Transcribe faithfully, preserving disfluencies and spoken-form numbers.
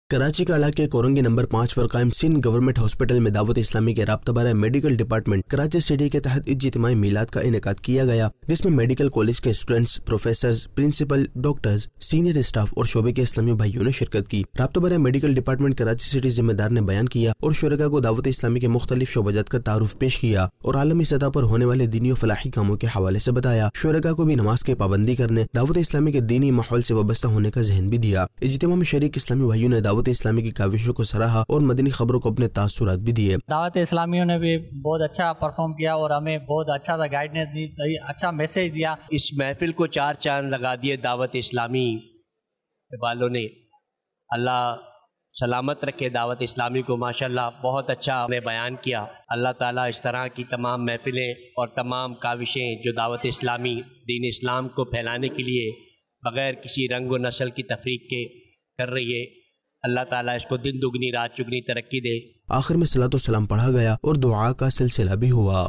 کراچی کا علاقے کورنگی نمبر پانچ پر قائم سندھ گورنمنٹ ہاسپٹل میں دعوت اسلامی کے رابطہ بارہ میڈیکل ڈپارٹمنٹ کراچی سٹی کے تحت اجتماعی میلاد کا انعقاد کیا گیا، جس میں میڈیکل کالج کے students, professors, principal, doctors, senior staff اور شعبے کے اسلامی بھائیوں نے شرکت کی۔ رابطہ بارہ میڈیکل ڈپارٹمنٹ کراچی سٹی ذمہ دار نے بیان کیا اور شرکاء کو دعوت اسلامی کے مختلف شعبہ جات کا تعارف پیش کیا اور عالمی سطح پر ہونے والے دینی و فلاحی کاموں کے حوالے سے بتایا۔ شرکاء کو بھی نماز کی پابندی کرنے، دعوت اسلامی کے دینی ماحول سے وابستہ ہونے کا ذہن بھی دیا۔ اجتماع میں شریک اسلامی بھائیوں نے دعوت اسلامی کی کاوشوں کو سراہا اور مدنی خبروں کو اپنے تاثرات بھی دیے۔ دعوت اسلامیوں نے بھی بہت اچھا پرفارم کیا اور ہمیں بہت اچھا سا گائیڈنس دی، صحیح اچھا میسیج دیا۔ اس محفل کو چار چاند لگا دیے دعوت اسلامی والوں نے۔ اللہ سلامت رکھے دعوت اسلامی کو، ماشاءاللہ بہت اچھا ہم نے بیان کیا۔ اللہ تعالیٰ اس طرح کی تمام محفلیں اور تمام کاوشیں جو دعوت اسلامی دین اسلام کو پھیلانے کے لیے بغیر کسی رنگ و نسل کی تفریق کے کر رہی ہے، اللہ تعالیٰ اس کو دن دگنی رات چگنی ترقی دے۔ آخر میں صلاۃ و سلام پڑھا گیا اور دعا کا سلسلہ بھی ہوا۔